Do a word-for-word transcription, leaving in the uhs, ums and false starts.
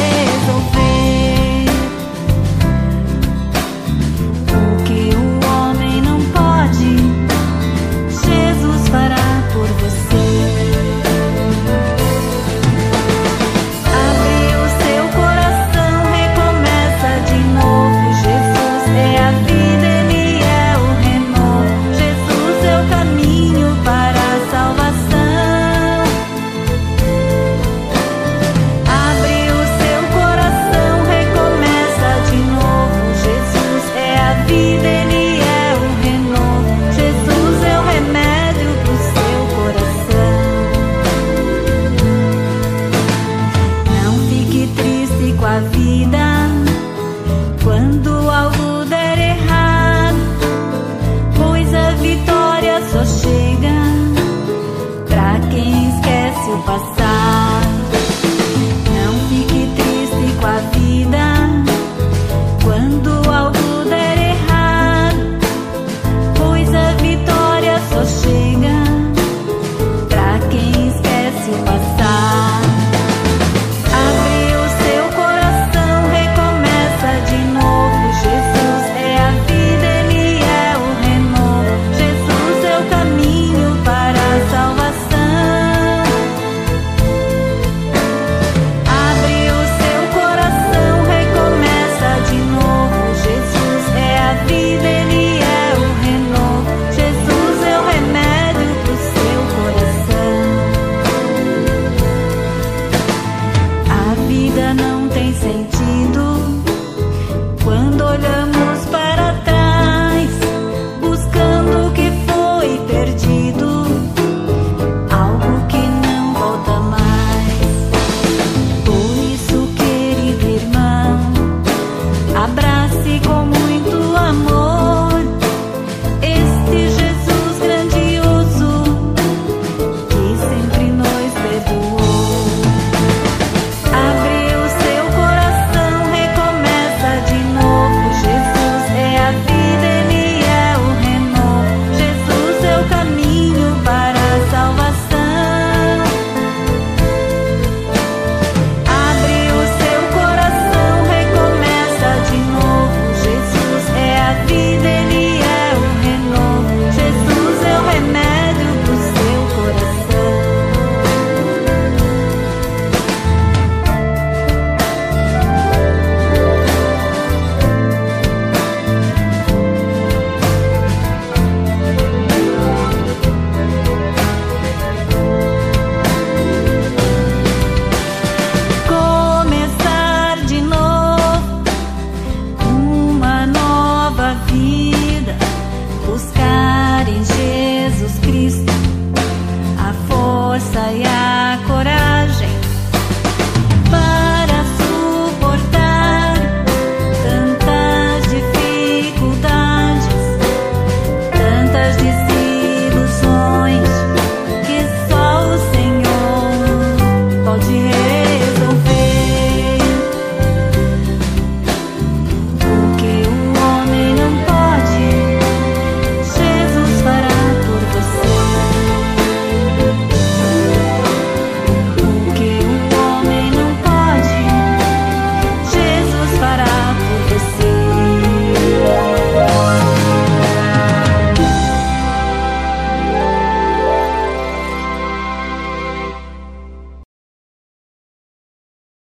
resolver o que o homem não pode. Jesus fará por você. Abre o seu coração, recomeça de novo. Jesus é a vida, Ele é o renovo. Jesus é o caminho para a salvação. Abre o seu coração, recomeça de novo. Jesus é a vida, Ele é o renovo. Jesus é o remédio pro seu coração. Não fique triste com a vida quando algo der errado, pois a vitória só chega pra quem esquece o passado. Não fique triste com a vida quando algo der errado, pois a vitória só chega pra quem esquece o passado. Abre o seu coração, recomeça de novo. Jesus é a vida, Ele é o renovo. Jesus é o caminho para a salvação. Abre o seu coração, recomeça de novo. Jesus é a vida, Ele é o renovo. Jesus é o remédio pro seu coração. A vida não tem sentido